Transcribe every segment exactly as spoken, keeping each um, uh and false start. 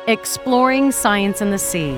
Exploring Science in the Sea.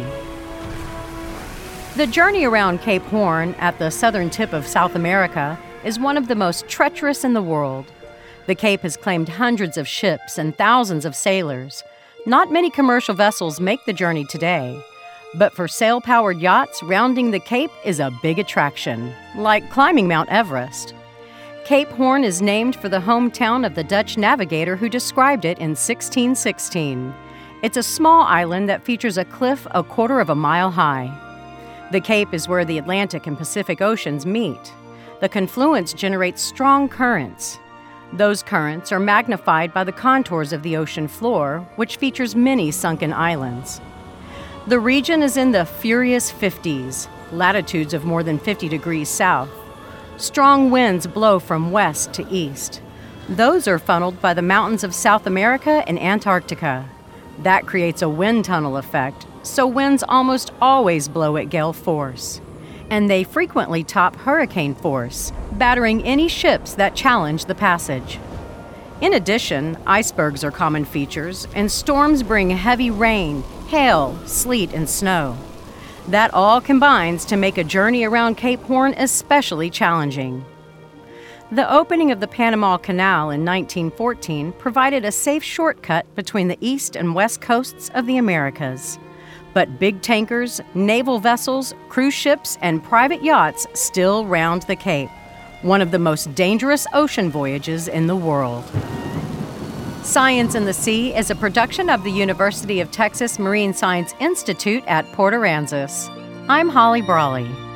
The journey around Cape Horn at the southern tip of South America is one of the most treacherous in the world. The Cape has claimed hundreds of ships and thousands of sailors. Not many commercial vessels make the journey today, but for sail-powered yachts, rounding the Cape is a big attraction, like climbing Mount Everest. Cape Horn is named for the hometown of the Dutch navigator who described it in sixteen sixteen. It's a small island that features a cliff a quarter of a mile high. The Cape is where the Atlantic and Pacific Oceans meet. The confluence generates strong currents. Those currents are magnified by the contours of the ocean floor, which features many sunken islands. The region is in the furious fifties, latitudes of more than fifty degrees south. Strong winds blow from west to east. Those are funneled by the mountains of South America and Antarctica. That creates a wind tunnel effect, so winds almost always blow at gale force. And they frequently top hurricane force, battering any ships that challenge the passage. In addition, icebergs are common features, and storms bring heavy rain, hail, sleet, and snow. That all combines to make a journey around Cape Horn especially challenging. The opening of the Panama Canal in nineteen fourteen provided a safe shortcut between the east and west coasts of the Americas. But big tankers, naval vessels, cruise ships, and private yachts still round the Cape, one of the most dangerous ocean voyages in the world. Science in the Sea is a production of the University of Texas Marine Science Institute at Port Aransas. I'm Holly Brawley.